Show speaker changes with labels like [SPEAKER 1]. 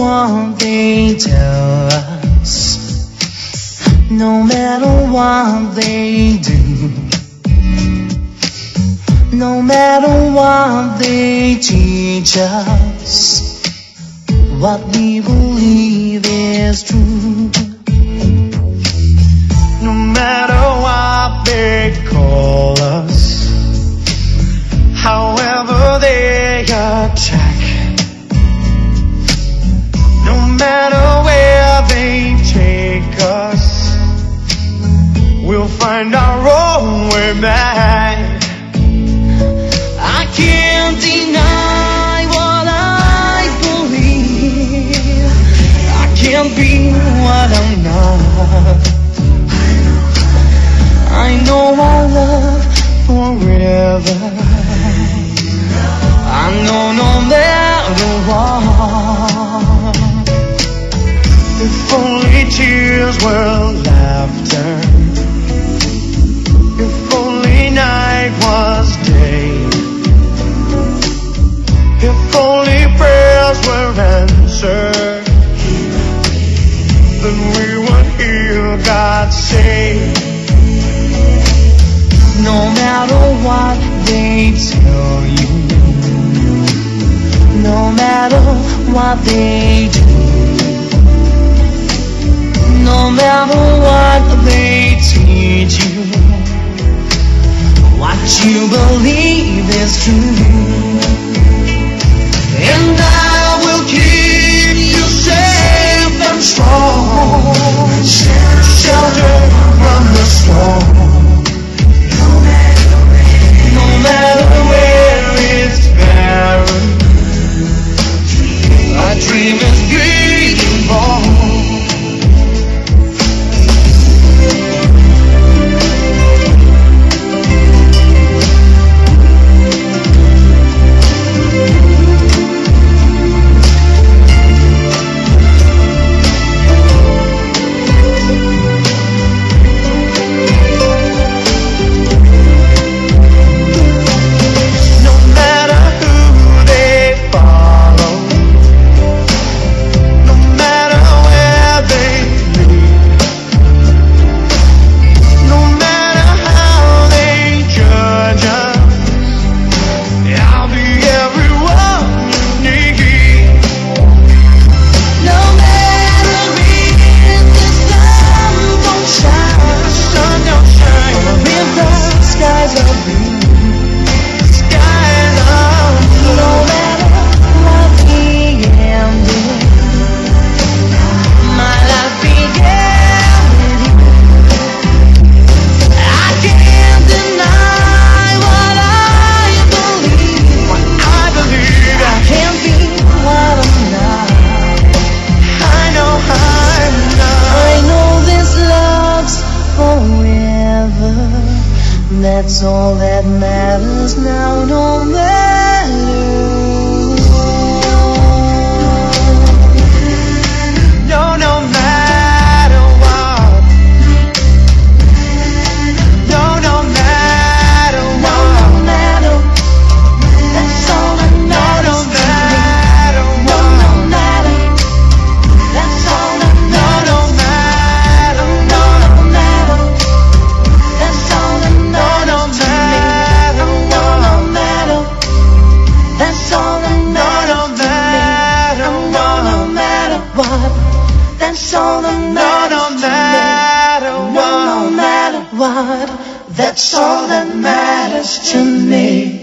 [SPEAKER 1] what they tell us, no matter what they do, no matter what they teach us, what we believe is true. No matter what they call us, however they attack, no matter where they take us, we'll find our own way back. I can't deny what I believe. I can't be what I'm not. I know our love forever. I know no matter what. If only tears were laughter, if only night was day, if only prayers were answered, then we would hear God say, no matter what they tell you, no matter what they do, no matter what they teach you, what you believe is true. And I will keep you safe and strong, shelter from the storm. No matter where it's barren, my dream is beautiful. That's all that matters now, no matter what. No matter what. No matter what. No matter. That's all that matters. No matter. That's all that matters. No matter. That's all that matters. That's all that matters to me.